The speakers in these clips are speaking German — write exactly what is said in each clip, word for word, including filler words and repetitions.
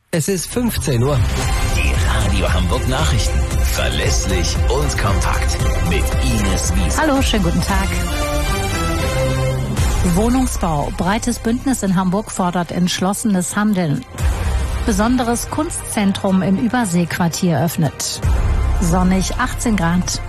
Es ist fünfzehn Uhr. Die Radio Hamburg Nachrichten. Verlässlich und kompakt. Mit Ines Wiese. Hallo, schönen guten Tag. Wohnungsbau. Breites Bündnis in Hamburg fordert entschlossenes Handeln. Besonderes Kunstzentrum im Überseequartier öffnet. Sonnig, achtzehn Grad.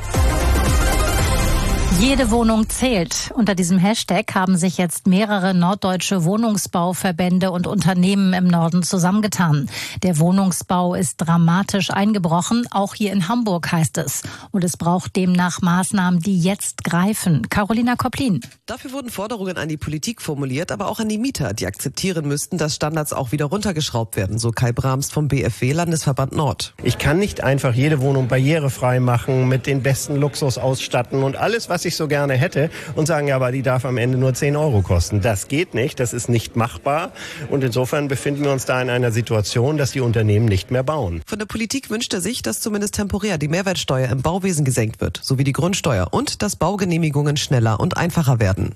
Jede Wohnung zählt. Unter diesem Hashtag haben sich jetzt mehrere norddeutsche Wohnungsbauverbände und Unternehmen im Norden zusammengetan. Der Wohnungsbau ist dramatisch eingebrochen, auch hier in Hamburg heißt es. Und es braucht demnach Maßnahmen, die jetzt greifen. Carolina Kopplin. Dafür wurden Forderungen an die Politik formuliert, aber auch an die Mieter, die akzeptieren müssten, dass Standards auch wieder runtergeschraubt werden, so Kai Brahms vom B F W Landesverband Nord. Ich kann nicht einfach jede Wohnung barrierefrei machen, mit den besten Luxus ausstatten und alles, was ich so gerne hätte und sagen, ja, aber die darf am Ende nur zehn Euro kosten. Das geht nicht, das ist nicht machbar und insofern befinden wir uns da in einer Situation, dass die Unternehmen nicht mehr bauen. Von der Politik wünscht er sich, dass zumindest temporär die Mehrwertsteuer im Bauwesen gesenkt wird, sowie die Grundsteuer und dass Baugenehmigungen schneller und einfacher werden.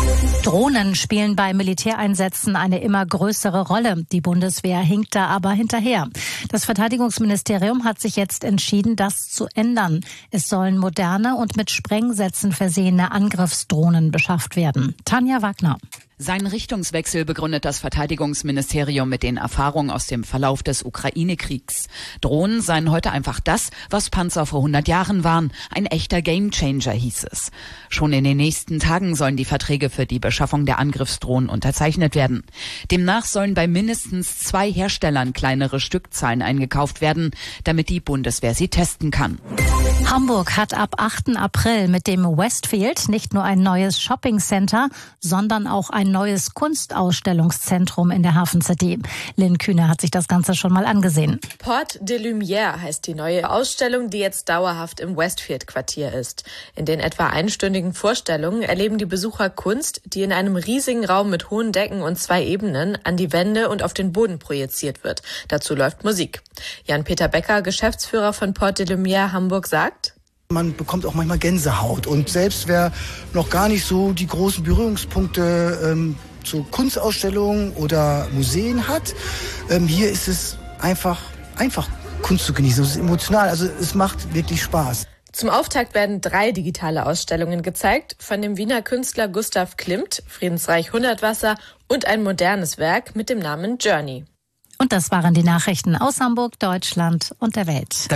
Drohnen spielen bei Militäreinsätzen eine immer größere Rolle. Die Bundeswehr hinkt da aber hinterher. Das Verteidigungsministerium hat sich jetzt entschieden, das zu ändern. Es sollen moderne und mit Sprengsätzen versehene Angriffsdrohnen beschafft werden. Tanja Wagner. Seinen Richtungswechsel begründet das Verteidigungsministerium mit den Erfahrungen aus dem Verlauf des Ukraine-Kriegs. Drohnen seien heute einfach das, was Panzer vor hundert Jahren waren. Ein echter Gamechanger, hieß es. Schon in den nächsten Tagen sollen die Verträge für die Beschaffung der Angriffsdrohnen unterzeichnet werden. Demnach sollen bei mindestens zwei Herstellern kleinere Stückzahlen eingekauft werden, damit die Bundeswehr sie testen kann. Hamburg hat ab achten April mit dem Westfield nicht nur ein neues Shoppingcenter, sondern auch ein neues Kunstausstellungszentrum in der Hafen City. Lynn Kühne hat sich das Ganze schon mal angesehen. Porte de Lumière heißt die neue Ausstellung, die jetzt dauerhaft im Westfield-Quartier ist. In den etwa einstündigen Vorstellungen erleben die Besucher Kunst, die in einem riesigen Raum mit hohen Decken und zwei Ebenen an die Wände und auf den Boden projiziert wird. Dazu läuft Musik. Jan-Peter Becker, Geschäftsführer von Porte de Lumière Hamburg, sagt: Man bekommt auch manchmal Gänsehaut. Und selbst wer noch gar nicht so die großen Berührungspunkte ähm, zu Kunstausstellungen oder Museen hat, ähm, hier ist es einfach, einfach Kunst zu genießen. Es ist emotional, also es macht wirklich Spaß. Zum Auftakt werden drei digitale Ausstellungen gezeigt, von dem Wiener Künstler Gustav Klimt, Friedensreich Hundertwasser und ein modernes Werk mit dem Namen Journey. Und das waren die Nachrichten aus Hamburg, Deutschland und der Welt.